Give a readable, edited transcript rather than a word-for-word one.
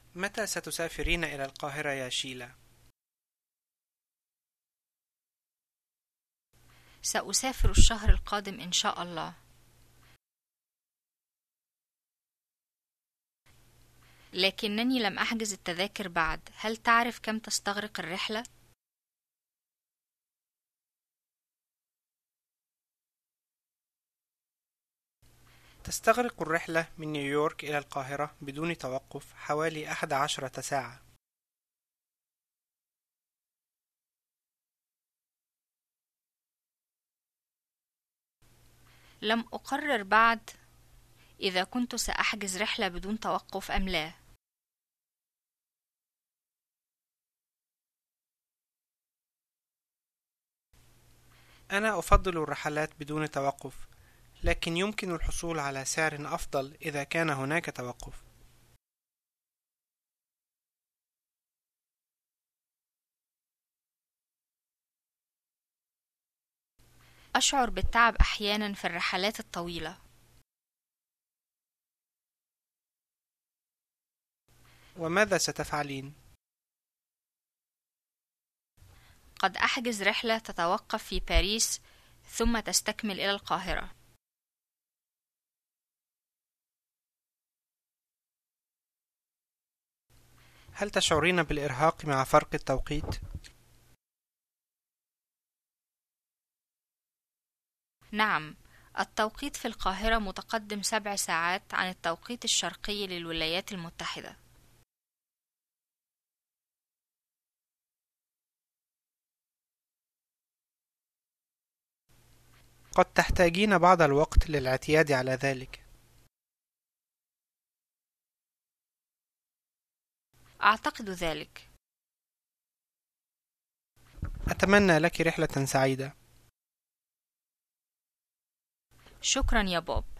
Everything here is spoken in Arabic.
متى ستسافرين إلى القاهرة يا شيلا؟ سأسافر الشهر القادم إن شاء الله. لكنني لم أحجز التذاكر بعد. هل تعرف كم تستغرق الرحلة؟ تستغرق الرحلة من نيويورك إلى القاهرة بدون توقف حوالي 11 ساعة. لم أقرر بعد إذا كنت سأحجز رحلة بدون توقف أم لا. أنا أفضل الرحلات بدون توقف، لكن يمكن الحصول على سعر أفضل إذا كان هناك توقف. أشعر بالتعب أحيانا في الرحلات الطويلة. وماذا ستفعلين؟ قد أحجز رحلة تتوقف في باريس ثم تستكمل إلى القاهرة. هل تشعرين بالإرهاق مع فرق التوقيت؟ نعم، التوقيت في القاهرة متقدم 7 ساعات عن التوقيت الشرقي للولايات المتحدة. قد تحتاجين بعض الوقت للاعتياد على ذلك. أعتقد ذلك. أتمنى لك رحلة سعيدة. شكرا يا بوب.